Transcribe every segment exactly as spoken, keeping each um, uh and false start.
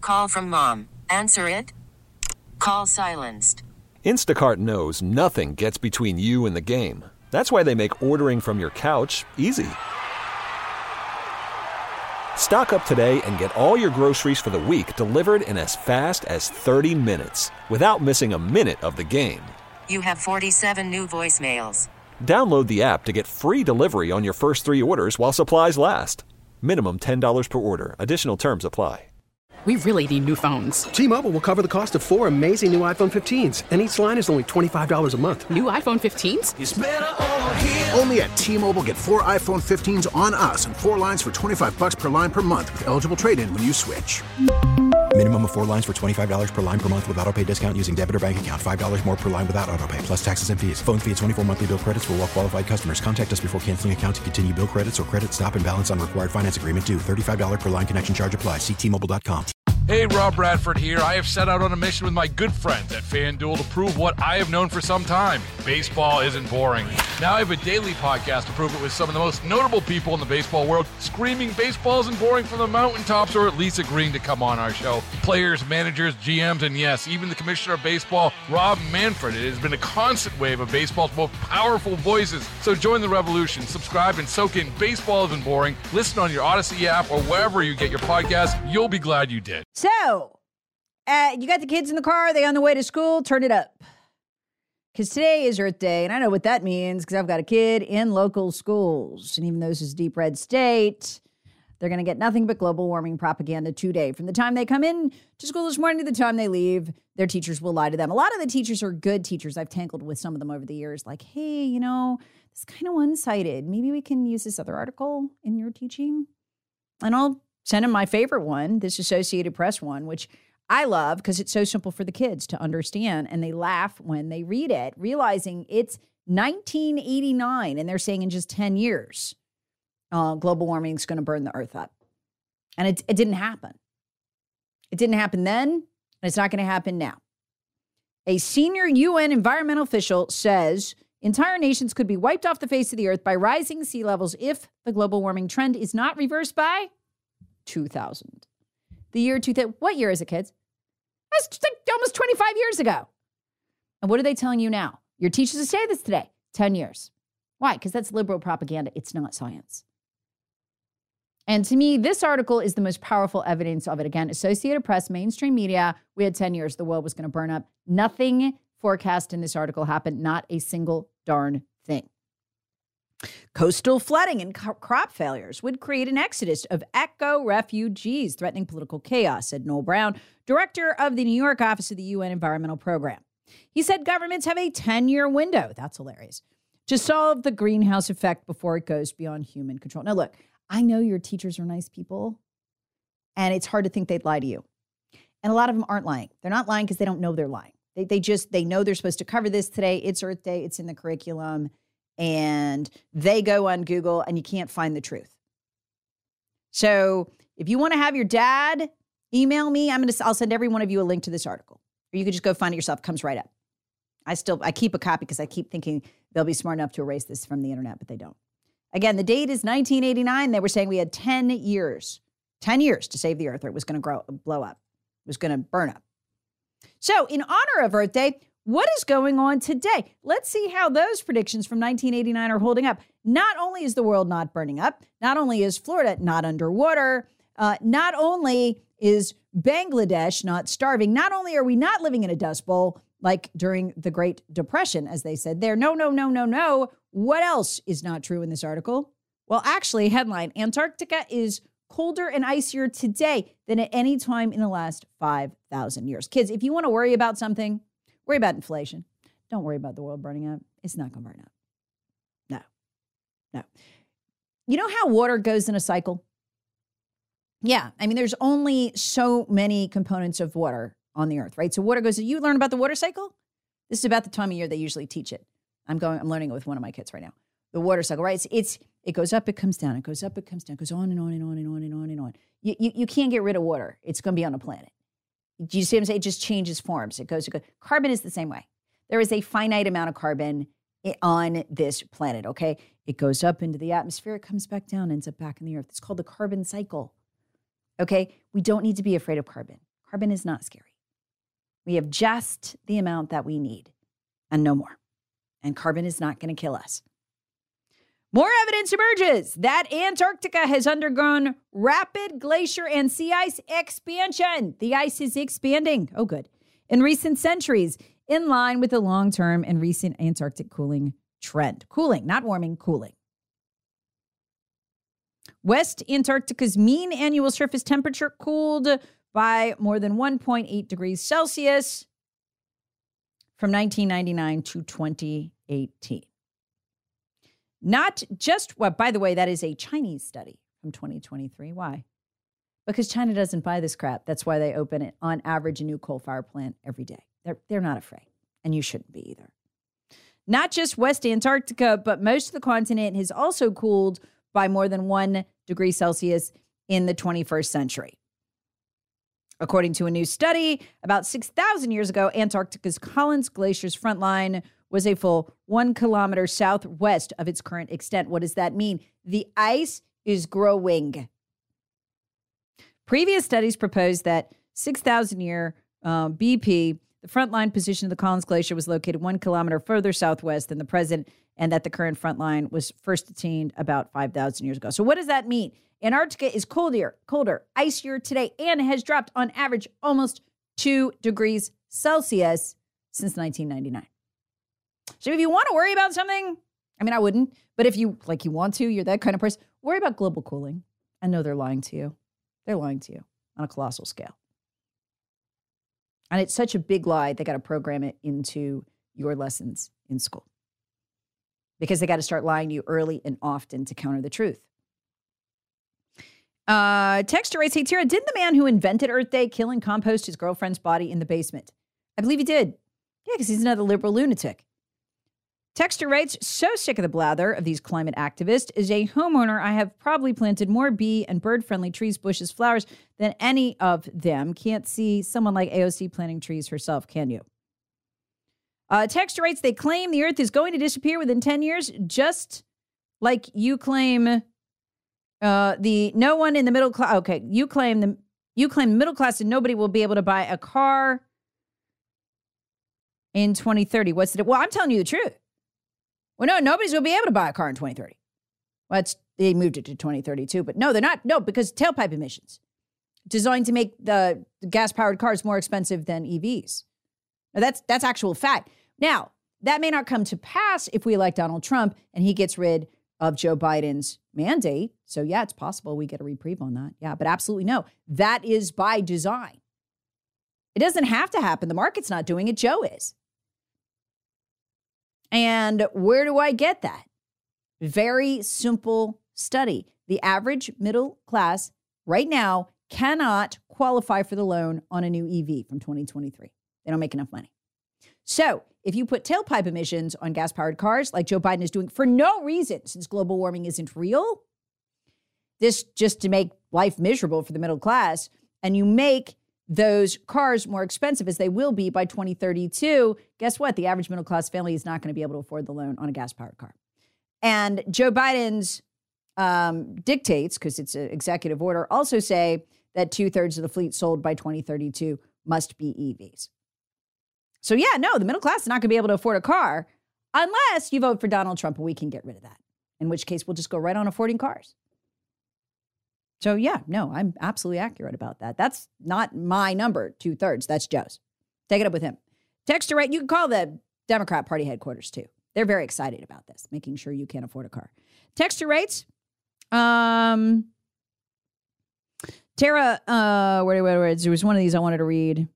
Call from mom. Answer it. Call silenced. Instacart knows nothing gets between you and the game. That's why they make ordering from your couch easy. Stock up today and get all your groceries for the week delivered in as fast as thirty minutes without missing a minute of the game. You have forty-seven new voicemails. Download the app to get free delivery on your first three orders while supplies last. Minimum ten dollars per order. Additional terms apply. We really need new phones. T-Mobile will cover the cost of four amazing new iPhone fifteens, and each line is only twenty-five dollars a month. New iPhone fifteens? It's better over here. Only at T-Mobile, get four iPhone fifteens on us and four lines for twenty-five bucks per line per month with eligible trade-in when you switch. Minimum of four lines for twenty-five dollars per line per month with autopay discount using debit or bank account. five dollars more per line without autopay, plus taxes and fees. Phone fee at twenty-four monthly bill credits for well-qualified customers. Contact us before canceling account to continue bill credits or credit stop and balance on required finance agreement due. thirty-five dollars per line connection charge applies. See T Mobile dot com. Hey, Rob Bradford here. I have set out on a mission with my good friends at FanDuel to prove what I have known for some time. Baseball isn't boring. Now I have a daily podcast to prove it with some of the most notable people in the baseball world, screaming baseball isn't boring from the mountaintops, or at least agreeing to come on our show. Players, managers, G Ms, and yes, even the commissioner of baseball, Rob Manfred. It has been a constant wave of baseball's most powerful voices. So join the revolution. Subscribe and soak in Baseball Isn't Boring. Listen on your Odyssey app or wherever you get your podcast. You'll be glad you did. So, uh, you got the kids in the car. Are they on the way to school? Turn it up. Because today is Earth Day, and I know what that means because I've got a kid in local schools. And even though this is a deep red state, they're going to get nothing but global warming propaganda today. From the time they come in to school this morning to the time they leave, their teachers will lie to them. A lot of the teachers are good teachers. I've tangled with some of them over the years. Like, hey, you know, it's kind of one-sided. Maybe we can use this other article in your teaching. And I'll send them my favorite one, this Associated Press one, which I love because it's so simple for the kids to understand. And they laugh when they read it, realizing it's nineteen eighty-nine. And they're saying in just ten years, uh, global warming is going to burn the earth up. And it, it didn't happen. It didn't happen then, and it's not going to happen now. A senior U N environmental official says entire nations could be wiped off the face of the earth by rising sea levels if the global warming trend is not reversed by two thousand. The year two thousand. What year is it, kids? That's like almost twenty-five years ago. And what are they telling you now? Your teachers will say this today. ten years. Why? Because that's liberal propaganda. It's not science. And to me, this article is the most powerful evidence of it. Again, Associated Press, mainstream media, we had ten years. The world was going to burn up. Nothing forecast in this article happened. Not a single darn thing. Coastal flooding and co- crop failures would create an exodus of eco-refugees, threatening political chaos, said Noel Brown, director of the New York office of the U N Environmental Program. He said governments have a ten-year window, that's hilarious, to solve the greenhouse effect before it goes beyond human control. Now, look, I know your teachers are nice people, and it's hard to think they'd lie to you. And a lot of them aren't lying. They're not lying because they don't know they're lying. They, they just, they know they're supposed to cover this today. It's Earth Day. It's in the curriculum. And they go on Google and you can't find the truth. So if you want to have your dad email me, I'm going to, I'll send every one of you a link to this article. Or you can just go find it yourself. It comes right up. I still, I keep a copy because I keep thinking they'll be smart enough to erase this from the internet, but they don't. Again, the date is nineteen eighty-nine. They were saying we had ten years, ten years to save the earth or it was going to grow, blow up. It was going to burn up. So in honor of Earth Day, what is going on today? Let's see how those predictions from nineteen eighty-nine are holding up. Not only is the world not burning up, not only is Florida not underwater, uh, not only is Bangladesh not starving, not only are we not living in a dust bowl like during the Great Depression, as they said there. No, no, no, no, no. What else is not true in this article? Well, actually, headline, Antarctica is colder and icier today than at any time in the last five thousand years. Kids, if you want to worry about something, worry about inflation. Don't worry about the world burning up. It's not going to burn up. No, no. You know how water goes in a cycle? Yeah. I mean, there's only so many components of water on the earth, right? So water goes, you learn about the water cycle? This is about the time of year they usually teach it. I'm going, I'm learning it with one of my kids right now. The water cycle, right? It's, it's it goes up, it comes down. It goes up, it comes down. It goes on and on and on and on and on and on. You, you, you can't get rid of water. It's going to be on the planet. Do you see what I'm saying? It just changes forms. It goes, it goes. Carbon is the same way. There is a finite amount of carbon on this planet, okay? It goes up into the atmosphere. It comes back down, ends up back in the earth. It's called the carbon cycle, okay? We don't need to be afraid of carbon. Carbon is not scary. We have just the amount that we need and no more. And carbon is not going to kill us. More evidence emerges that Antarctica has undergone rapid glacier and sea ice expansion. The ice is expanding. Oh, good. In recent centuries, in line with the long-term and recent Antarctic cooling trend. Cooling, not warming, cooling. West Antarctica's mean annual surface temperature cooled by more than one point eight degrees Celsius from nineteen ninety-nine to twenty eighteen. Not just, well, by the way, that is a Chinese study from twenty twenty-three. Why? Because China doesn't buy this crap. That's why they open it, on average, a new coal-fired plant every day. They're, they're not afraid, and you shouldn't be either. Not just West Antarctica, but most of the continent has also cooled by more than one degree Celsius in the twenty-first century. According to a new study, about six thousand years ago, Antarctica's Collins Glacier's front line was a full one kilometer southwest of its current extent. What does that mean? The ice is growing. Previous studies proposed that six thousand year uh, B P, the front line position of the Collins Glacier was located one kilometer further southwest than the present, and that the current front line was first attained about five thousand years ago. So what does that mean? Antarctica is colder, colder, icier today, and has dropped on average almost two degrees Celsius since nineteen ninety-nine. So if you want to worry about something, I mean, I wouldn't, but if you, like you want to, you're that kind of person, worry about global cooling. I know they're lying to you. They're lying to you on a colossal scale. And it's such a big lie, they got to program it into your lessons in school. Because they got to start lying to you early and often to counter the truth. Uh, Texter writes, hey, Tara, didn't the man who invented Earth Day kill and compost his girlfriend's body in the basement? I believe he did. Yeah, because he's another liberal lunatic. Texter writes, so sick of the blather of these climate activists. As a homeowner, I have probably planted more bee and bird-friendly trees, bushes, flowers than any of them. Can't see someone like A O C planting trees herself, can you? Uh, Texter writes, they claim the Earth is going to disappear within ten years, just like you claim uh, the no one in the middle class. Okay, you claim the you claim middle class and nobody will be able to buy a car in twenty thirty. What's the well? I'm telling you the truth. Well, no, nobody's going to be able to buy a car in twenty thirty. Well, it's, they moved it to twenty thirty-two, but no, they're not. No, because tailpipe emissions designed to make the gas-powered cars more expensive than E Vs. Now, that's that's actual fact. Now, that may not come to pass if we elect Donald Trump and he gets rid of Joe Biden's mandate. So, yeah, it's possible we get a reprieve on that. Yeah, but absolutely no. That is by design. It doesn't have to happen. The market's not doing it. Joe is. And where do I get that? Very simple study. The average middle class right now cannot qualify for the loan on a new E V from twenty twenty-three. They don't make enough money. So if you put tailpipe emissions on gas-powered cars like Joe Biden is doing for no reason, since global warming isn't real, this just to make life miserable for the middle class, and you make those cars more expensive as they will be by twenty thirty-two, guess what? The average middle class family is not going to be able to afford the loan on a gas-powered car. And Joe Biden's um, dictates, because it's an executive order, also say that two-thirds of the fleet sold by twenty thirty-two must be E Vs. So yeah, no, the middle class is not going to be able to afford a car unless you vote for Donald Trump, and we can get rid of that. In which case, we'll just go right on affording cars. So yeah, no, I'm absolutely accurate about that. That's not my number, two-thirds. That's Joe's. Take it up with him. Text to right. You can call the Democrat Party headquarters too. They're very excited about this, making sure you can't afford a car. Text to rates. Um, Tara, uh, where, where, where, there was one of these I wanted to read.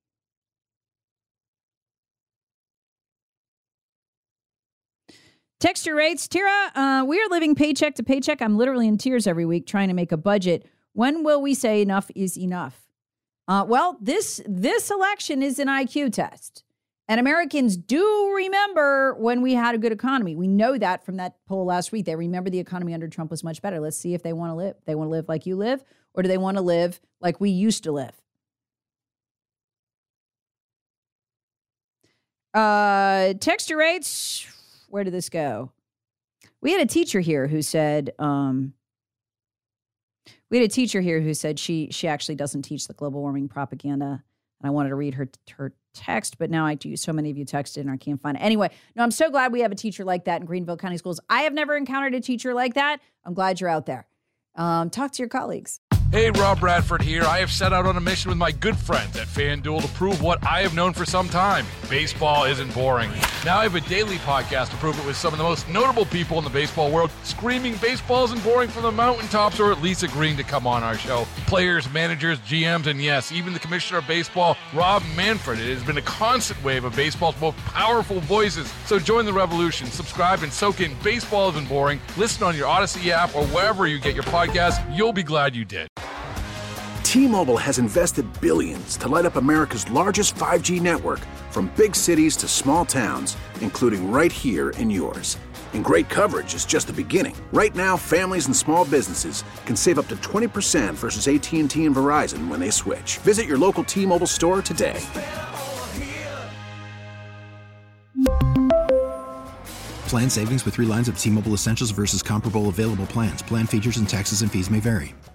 Texture rates, Tara, uh, we are living paycheck to paycheck. I'm literally in tears every week trying to make a budget. When will we say enough is enough? Uh, well, this this election is an I Q test. And Americans do remember when we had a good economy. We know that from that poll last week. They remember the economy under Trump was much better. Let's see if they want to live. They want to live like you live, or do they want to live like we used to live? Uh, texture rates. Where did this go? We had a teacher here who said, um, We had a teacher here who said she she actually doesn't teach the global warming propaganda. And I wanted to read her her text, but now I do. So many of you texted and I can't find it. Anyway, no, I'm so glad we have a teacher like that in Greenville County Schools. I have never encountered a teacher like that. I'm glad you're out there. Um, talk to your colleagues. Hey, Rob Bradford here. I have set out on a mission with my good friends at FanDuel to prove what I have known for some time. Baseball isn't boring. Now I have a daily podcast to prove it with some of the most notable people in the baseball world, screaming baseball isn't boring from the mountaintops, or at least agreeing to come on our show. Players, managers, G Ms, and yes, even the commissioner of baseball, Rob Manfred. It has been a constant wave of baseball's most powerful voices. So join the revolution. Subscribe and soak in Baseball Isn't Boring. Listen on your Odyssey app or wherever you get your podcasts. You'll be glad you did. T-Mobile has invested billions to light up America's largest five G network, from big cities to small towns, including right here in yours. And great coverage is just the beginning. Right now, families and small businesses can save up to twenty percent versus A T and T and Verizon when they switch. Visit your local T-Mobile store today. Plan savings with three lines of T-Mobile Essentials versus comparable available plans. Plan features and taxes and fees may vary.